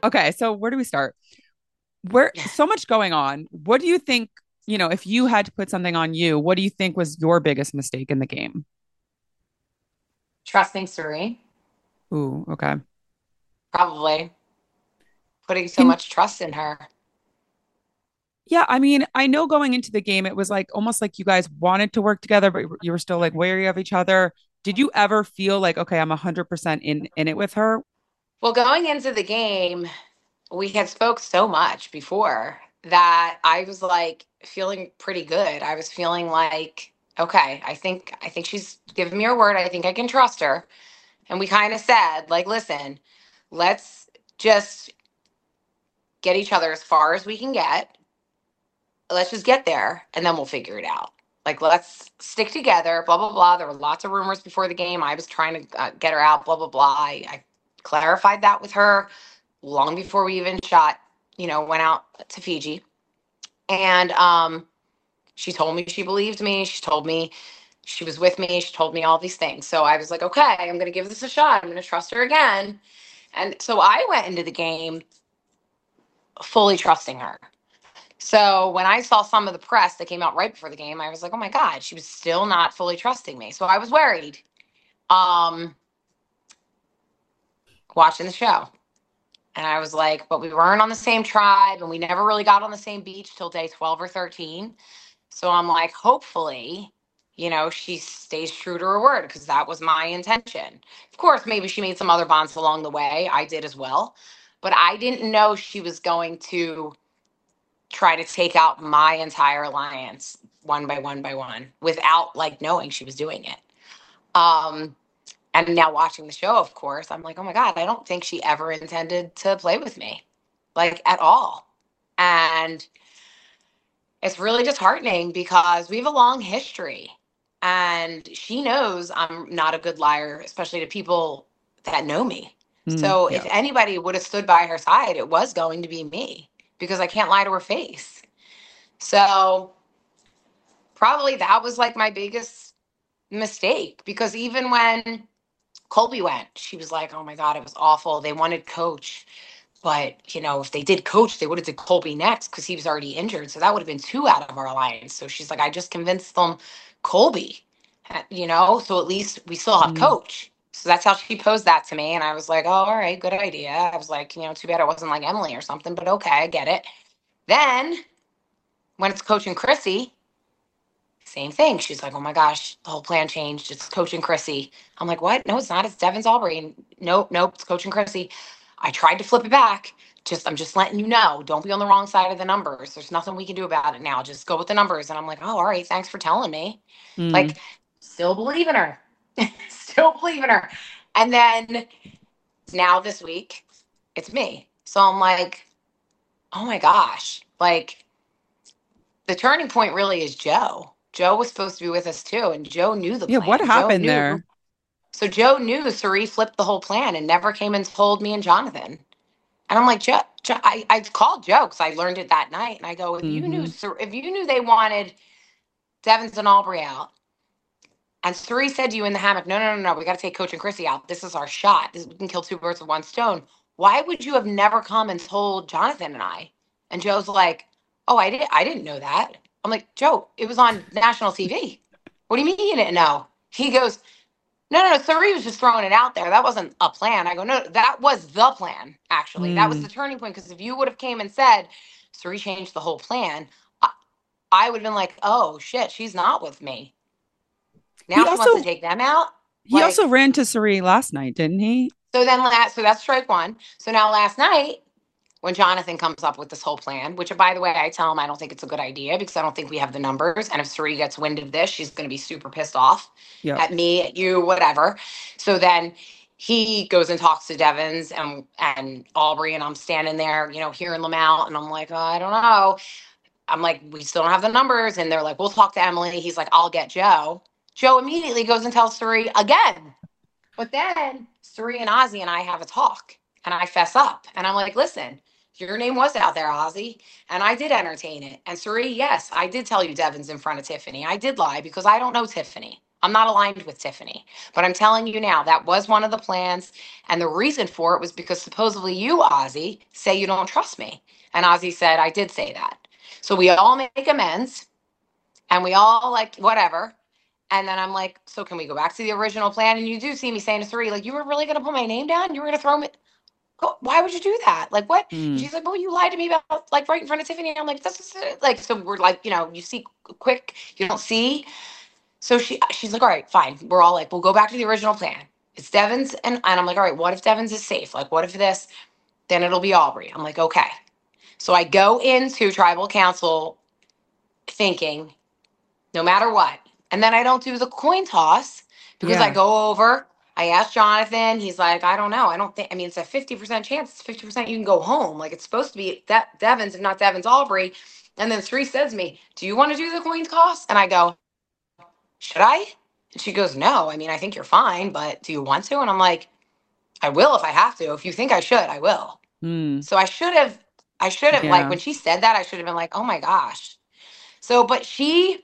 Okay, so where do we start? Where so much going on. What do you think, if you had to put something on you, what do you think was your biggest mistake in the game? Trusting Suri, Ooh, okay. probably putting so Can much trust in her. Yeah, I mean, I know going into the game, it was like almost like you guys wanted to work together, but you were still like wary of each other. Did you ever feel like, okay, I'm 100% in it with her? Well, going into the game, we had spoke so much before that I was like feeling pretty good. I was feeling like, okay, I think she's given me her word. I think I can trust her. And we kind of said, like, listen, let's just get each other as far as we can get. Let's just get there and then we'll figure it out. Like, let's stick together, blah, blah, blah. There were lots of rumors before the game. I was trying to get her out, blah, blah, blah. I clarified that with her long before we even shot, went out to Fiji. And she told me she believed me. She told me she was with me. She told me all these things. So I was like, okay, I'm going to give this a shot. I'm going to trust her again. And so I went into the game fully trusting her. So when I saw some of the press that came out right before the game, I was like, oh my God, she was still not fully trusting me. So I was worried um, watching the show. And I was like, but we weren't on the same tribe and we never really got on the same beach till day 12 or 13. So I'm like, hopefully, she stays true to her word because that was my intention. Of course, maybe she made some other bonds along the way. I did as well. But I didn't know she was going to try to take out my entire alliance one by one by one without like knowing she was doing it. Um, and now watching the show, of course, I'm like, oh my God, I don't think she ever intended to play with me, like at all. And it's really disheartening because we have a long history and she knows I'm not a good liar, especially to people that know me. So if Yeah. anybody would have stood by her side, it was going to be me because I can't lie to her face. So probably that was like my biggest mistake because even when Colby went, she was like, "Oh my God, it was awful. They wanted coach, but if they did coach, they would have did Colby next because he was already injured. So that would have been two out of our alliance." So she's like, "I just convinced them Colby, so at least we still have Mm. coach." So that's how she posed that to me, and I was like, "Oh, all right, good idea." I was like, too bad it wasn't like Emily or something, but okay, I get it. Then when it's coaching Chrissy, same thing. She's like, oh my gosh, the whole plan changed. It's Coach and Chrissy. I'm like, what? No, it's not. It's Devon's Aubrey. And nope, nope, it's Coach and Chrissy. I tried to flip it back. I'm just letting you know. Don't be on the wrong side of the numbers. There's nothing we can do about it now. Just go with the numbers. And I'm like, oh, all right. Thanks for telling me. Mm. Like, still believe in her. Still believe in her. And then now this week, it's me. So I'm like, oh my gosh. Like, the turning point really is Joe. Joe was supposed to be with us too, and Joe knew the Yeah, what plan. Joe happened knew. there? So Joe knew Sari flipped the whole plan and never came and told me and Jonathan. And I'm like, Joe, I called Joe because I learned it that night, and I go, Hmm. If you knew they wanted Devons and Aubrey out, and Sari said to you in the hammock, no, no, no, no, we got to take Coach and Chrissy out. This is our shot. We can kill two birds with one stone. Why would you have never come and told Jonathan and I? And Joe's like, oh, I didn't know that. I'm like, Joe, it was on national TV. What do you mean you didn't know? He goes, no, no, no. Suri was just throwing it out there. That wasn't a plan. I go, no, that was the plan. Actually, that was Mm. the turning point. Because if you would have came and said, Suri changed the whole plan, I would have been like, oh shit, she's not with me. He Now she wants to also take them out. he also Like, ran to Suri last night, didn't he? so that's strike one. So now last night, when Jonathan comes up with this whole plan, which by the way, I tell him I don't think it's a good idea because I don't think we have the numbers. And if Suri gets wind of this, she's going to be super pissed off Yep. at me, at you, whatever. So then he goes and talks to Devons and Aubrey, and I'm standing there, hearing them out, and I'm like, oh, I don't know. I'm like, we still don't have the numbers, and they're like, we'll talk to Emily. He's like, I'll get Joe. Joe immediately goes and tells Suri again. But then Suri and Ozzy and I have a talk, and I fess up, and I'm like, listen, your name was out there, Ozzy, and I did entertain it. And Suri, yes, I did tell you Devon's in front of Tiffany. I did lie because I don't know Tiffany. I'm not aligned with Tiffany. But I'm telling you now, that was one of the plans. And the reason for it was because supposedly you, Ozzy, say you don't trust me. And Ozzy said, I did say that. So we all make amends and we all like, whatever. And then I'm like, so can we go back to the original plan? And you do see me saying to Suri, like, you were really going to put my name down? You were going to throw me? Why would you do that? Like, what? And Mm. she's like, well, you lied to me about, like, right in front of Tiffany. And I'm like, this is it. Like, so we're like, you see quick, you don't see. So she's like, all right, fine. We're all like, we'll go back to the original plan. It's Devins. And I'm like, all right, what if Devins is safe? Like, what if this? Then it'll be Aubrey. I'm like, okay. So I go into tribal council thinking no matter what. And then I don't do the coin toss because I Yeah. go over. I asked Jonathan. He's like, I don't know. I don't think. I mean, it's a 50% chance. It's 50% you can go home. Like it's supposed to be that Devins, if not Devins, Aubrey. And then Sri says to me, "Do you want to do the coin toss?" And I go, "Should I?" And she goes, "No. I mean, I think you're fine, but do you want to?" And I'm like, "I will if I have to. If you think I should, I will." Mm. So I should have like Yeah. when she said that, I should have been like, "Oh my gosh." So, but she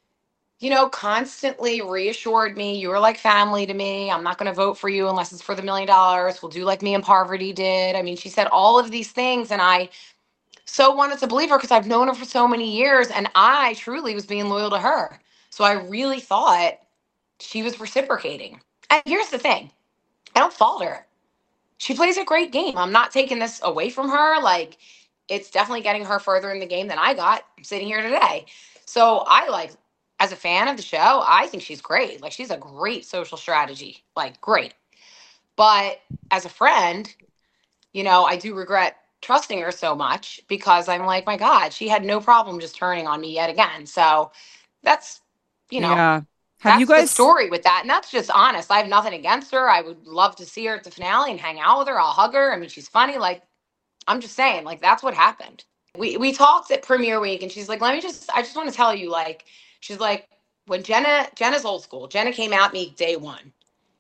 constantly reassured me, you were like family to me. I'm not going to vote for you unless it's for the $1 million. We'll do like me and Parvati did. I mean, she said all of these things, and I so wanted to believe her because I've known her for so many years, and I truly was being loyal to her. So I really thought she was reciprocating. And here's the thing, I don't fault her. She plays a great game. I'm not taking this away from her. Like, it's definitely getting her further in the game than I got sitting here today. So I like, as a fan of the show, I think she's great. Like, she's a great social strategy. Like, great. But as a friend, I do regret trusting her so much because I'm like, my God, she had no problem just turning on me yet again. So that's, you know, Yeah. Have you that's the guys story with that. And that's just honest. I have nothing against her. I would love to see her at the finale and hang out with her. I'll hug her. I mean, she's funny. Like, I'm just saying, like, that's what happened. We talked at premiere week and she's like, I just want to tell you, like, she's like, when Jenna's old school. Jenna came at me day one.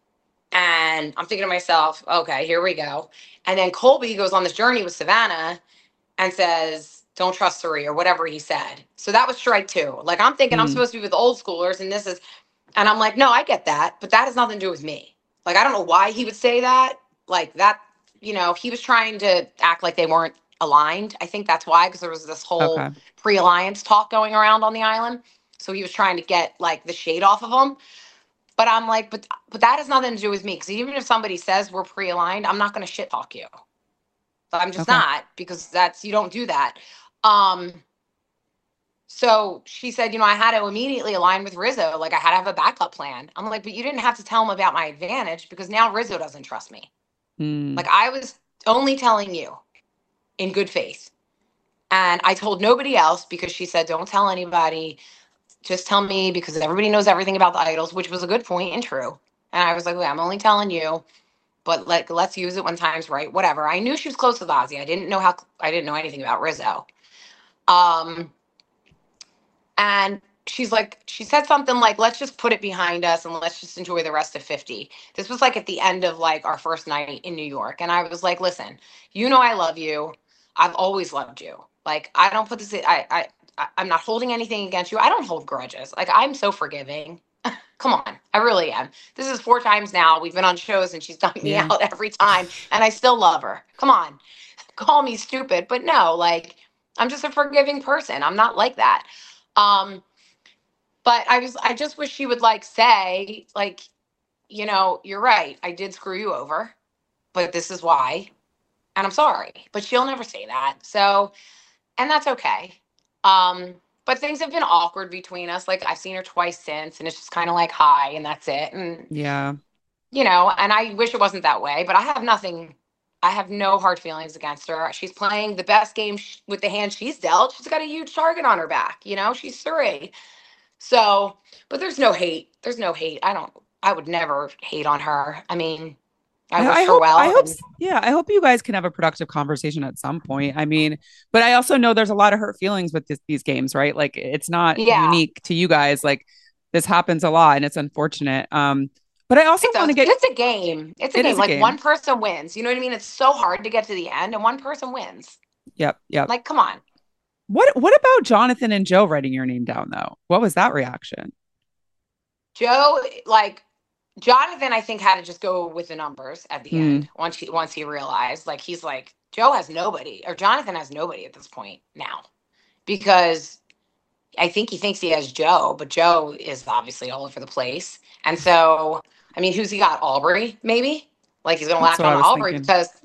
And I'm thinking to myself, okay, here we go. And then Colby goes on this journey with Savannah and says, don't trust Suri or whatever he said. So that was strike two. Like, I'm thinking I'm mm, supposed to be with old schoolers and this is, and I'm like, no, I get that, but that has nothing to do with me. Like, I don't know why he would say that. Like, that, he was trying to act like they weren't aligned. I think that's why, because there was this whole okay. pre alliance talk going around on the island. So he was trying to get like the shade off of them. But I'm like, but that has nothing to do with me. Because even if somebody says we're pre aligned, I'm not going to shit talk you. But I'm just Okay. not because you don't do that. Um, so she said, I had to immediately align with Rizzo. Like I had to have a backup plan. I'm like, but you didn't have to tell him about my advantage because now Rizzo doesn't trust me. Mm. Like I was only telling you in good faith. And I told nobody else because she said, don't tell anybody. Just tell me because everybody knows everything about the idols, which was a good point and true. And I was like, I'm only telling you, but like, let's use it when time's right. Whatever. I knew she was close with Ozzy. I didn't know anything about Rizzo. Um, And she said something like, let's just put it behind us and let's just enjoy the rest of 50. This was like at the end of like our first night in New York. And I was like, listen, I love you. I've always loved you. Like, I don't put this, I'm not holding anything against you. I don't hold grudges. Like, I'm so forgiving. Come on. I really am. This is 4 times now. We've been on shows and she's dug me Yeah. out every time. And I still love her. Come on. Call me stupid. But no, like, I'm just a forgiving person. I'm not like that. Um, but I just wish she would like say, like, you're right. I did screw you over, but this is why. And I'm sorry. But she'll never say that. So, and that's okay. Um, but things have been awkward between us. Like I've seen her twice since, and it's just kind of like hi, and that's it. And Yeah. and I wish it wasn't that way, but I have nothing. I have no hard feelings against her. She's playing the best game with the hand she's dealt. She's got a huge target on her back. She's three. So, but there's no hate. There's no hate. I would never hate on her. I mean, I I wish her hope, well. And yeah, I hope you guys can have a productive conversation at some point. I mean, but I also know there's a lot of hurt feelings with these games, right? Like it's not yeah, unique to you guys. Like this happens a lot and it's unfortunate. But I also it want does. to get, It's a game. It's a it game. is a Like one game. person wins. You know what I mean? It's so hard to get to the end and one person wins. Yep. Yep. Like, come on. What about Jonathan and Joe writing your name down though? What was that reaction? Joe, like Jonathan, I think had to just go with the numbers at the Mm, end once he realized, like he's like Joe has nobody, or Jonathan has nobody at this point now, because I think he thinks he has Joe, but Joe is obviously all over the place. And so, I mean, who's he got? Aubrey, maybe? Like he's going to that's latch what on I to was Aubrey thinking. because,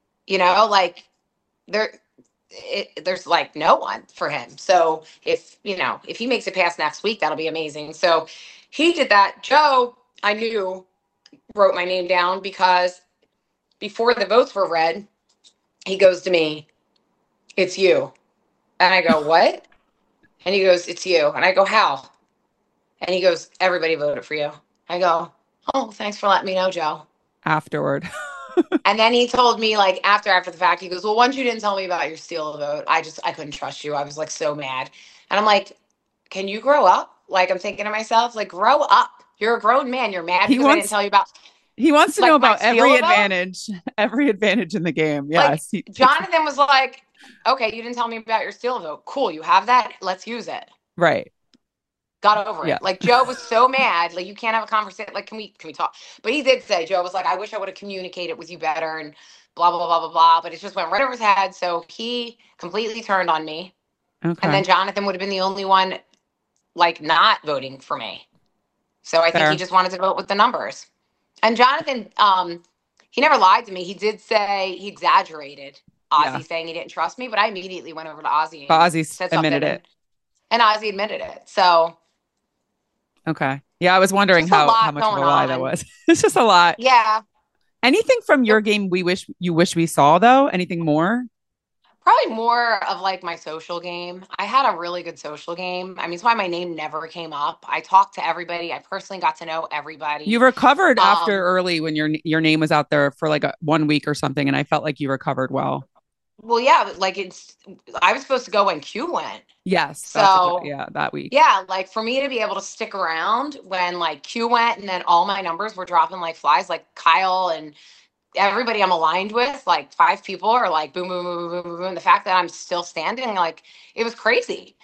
like there, there's like no one for him. So if he makes it past next week, that'll be amazing. So he did that. Joe, I knew, wrote my name down because before the votes were read, he goes to me, "It's you." And I go, "What?" And he goes, "It's you." And I go, "How?" And he goes, "Everybody voted for you." I go, "Oh, thanks for letting me know, Joe." Afterward. And then he told me, like, after the fact, he goes, "Well, once you didn't tell me about your steal vote, I couldn't trust you. I was like so mad." And I'm like, "Can you grow up?" Like, I'm thinking to myself, like, grow up. You're a grown man. You're mad He because I didn't wants tell you about he wants to know like my about every steal vote. advantage, every advantage in the game. Like Yes. Jonathan was like, "Okay, you didn't tell me about your steal vote. Cool, you have that. Let's use it." Right. Got over Yeah. it. Like Joe was so mad. Like you can't have a conversation. Like can we talk? But he did say Joe was like, "I wish I would have communicated with you better," and blah blah blah blah blah. But it just went right over his head. So he completely turned on me. And Okay. then Jonathan would have been the only one like not voting for me. So I think he Fair. just wanted to vote with the numbers. And Jonathan, he never lied to me. He did say he exaggerated Yeah. Ozzy saying he didn't trust me, but I immediately went over to Ozzy But and Ozzy said admitted something, it. and Ozzy admitted it. So Okay. Yeah, I was wondering just a how lot much of going a lie that on. was. It's just a lot. Yeah. Anything from your game we wish we saw though? Anything more? Probably more of like my social game. I had a really good social game. I mean, it's why my name never came up. I talked to everybody. I personally got to know You everybody. recovered after Um, early when your name was out there for like 1 week or something, and I felt like you recovered well. well, yeah, like I was supposed to go when Q went. Yes, that's exactly, So yeah, that week. yeah, like for me to be able to stick around when like Q went and then all my numbers were dropping like flies, like Kyle and everybody I'm aligned with, like five people are like boom, boom, boom, boom, boom, boom. The fact that I'm still standing, like it was crazy.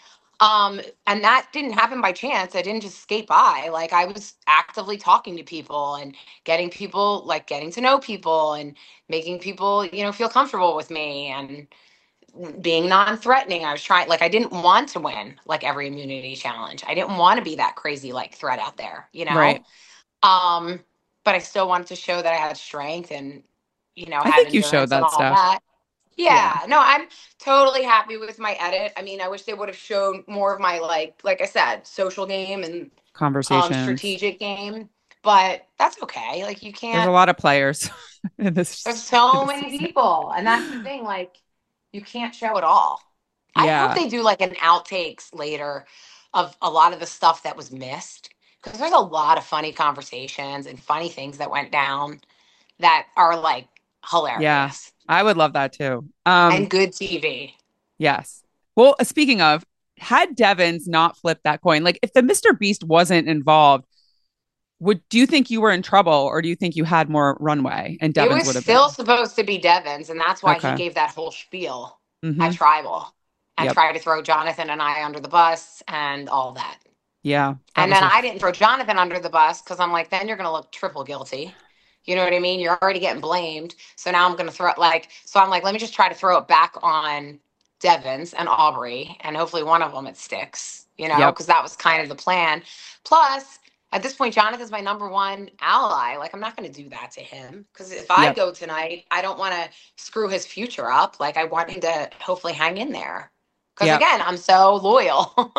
And that didn't happen by chance. I didn't just skate by. Like I was actively talking to people and getting people, like getting to know people and making people, feel comfortable with me and being non-threatening. I was trying, like I didn't want to win like every immunity challenge. I didn't want to be that crazy like threat out there. Right. Um, but I still wanted to show that I had strength and, I had think you showed endurance and that all stuff. that. Yeah. Yeah, no, I'm totally happy with my edit. I mean, I wish they would have shown more of my like I said, social game and Conversations. strategic game, but that's okay. Like you There's a can't. lot of players in There's this in so this many season. people, and that's the thing. Like you can't show it all. I hope Yeah. they do like an outtakes later of a lot of the stuff that was missed because there's a lot of funny conversations and funny things that went down that are like Yeah. hilarious I would love that too. and good TV. Yes. Well, speaking of, had Devins not flipped that coin, like if the Mr. Beast wasn't involved, would do you think you were in trouble or do you think you had more runway and It Devins was would have still been? supposed to be Devon's, and that's why he Okay. gave that whole spiel at Mm-hmm. Tribal and Yep. tried to throw Jonathan and I under the bus and all that. Yeah. That And was then a I didn't throw Jonathan under the bus because I'm like, then you're going to look triple guilty. You know what I mean? You're already getting blamed. So now I'm going to throw it so I'm like, let me just try to throw it back on Devens and Aubrey, and hopefully one of them it sticks, yep. because that was kind of the plan. Plus, at this point, Jonathan's my number one ally. Like, I'm not going to do that to him because if I Yep. go tonight, I don't want to screw his future up. Like, I want him to hopefully hang in there because, Yep. again, I'm so loyal.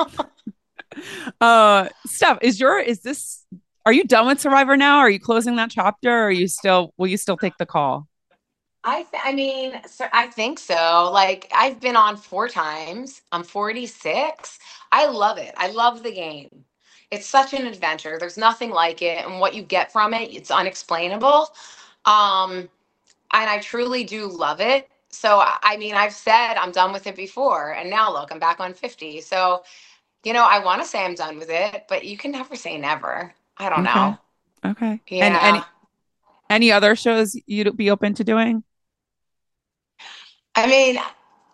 Steph, is this are you done with Survivor now? Are you closing that chapter or are you still will you still take the call? I mean, I think so. Like I've been on four times. I'm 46. I love it. I love the game. It's such an adventure. There's nothing like it, and what you get from it, it's unexplainable. Um, and I truly do love it. So I mean, I've said I'm done with it before, and now look, I'm back on 50. So I want to say I'm done with it, but you can never say never. I don't Okay. know. Okay. And Yeah. any other shows you'd be open to doing? I mean,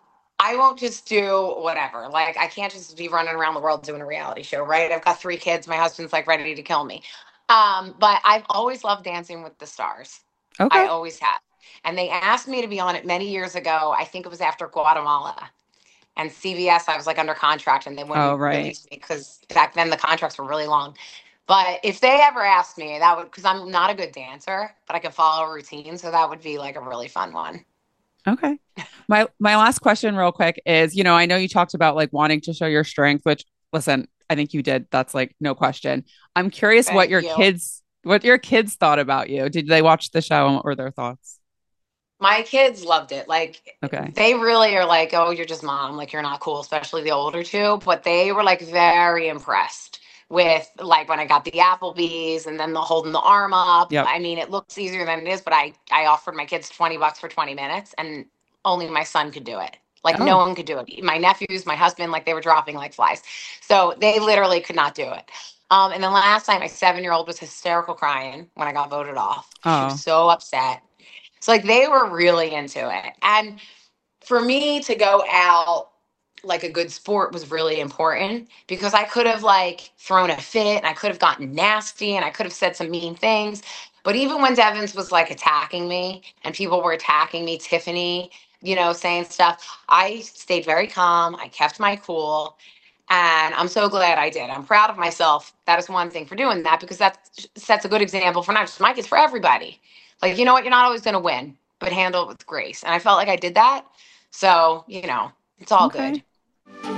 I won't just do whatever. Like, I can't just be running around the world doing a reality show, right? I've got 3 kids. My husband's like ready to kill me. But I've always loved Dancing with the Stars. I Okay. always have. And they asked me to be on it many years ago. I think it was after Guatemala. And CBS, I was like under contract and they Oh, wouldn't right. release me because back then the contracts were really long. But if they ever asked me, that would, because I'm not a good dancer, but I can follow a routine. So that would be like a really fun one. Okay. My last question real quick is, I know you talked about like wanting to show your strength, which listen, I think you did. That's like no question. I'm curious Thank you. what your kids thought about you. Did they watch the show or their thoughts? My kids loved it. Like, Okay. they really are like, oh, you're just mom. Like, you're not cool, especially the older two. But they were like very impressed with like when I got the Applebee's and then the holding the arm up. Yep. I mean, it looks easier than it is, but I offered my kids $20 for 20 minutes and only my son could do it. Like, no Oh. one could do it. My nephews, my husband, like they were dropping like flies. So they literally could not do it. And then last night, my 7-year-old was hysterical crying when I got voted off. She was Oh. so upset. So like they were really into it. And for me to go out like a good sport was really important because I could have like thrown a fit and I could have gotten nasty and I could have said some mean things. But even when Devins was like attacking me and people were attacking me, Tiffany, saying stuff, I stayed very calm. I kept my cool. And I'm so glad I did. I'm proud of myself. That is one thing for doing that because that sets a good example for not just my kids, for everybody. Like, you know what? You're not always going to win, but handle it with grace. And I felt like I did that. So, it's all good. Okay.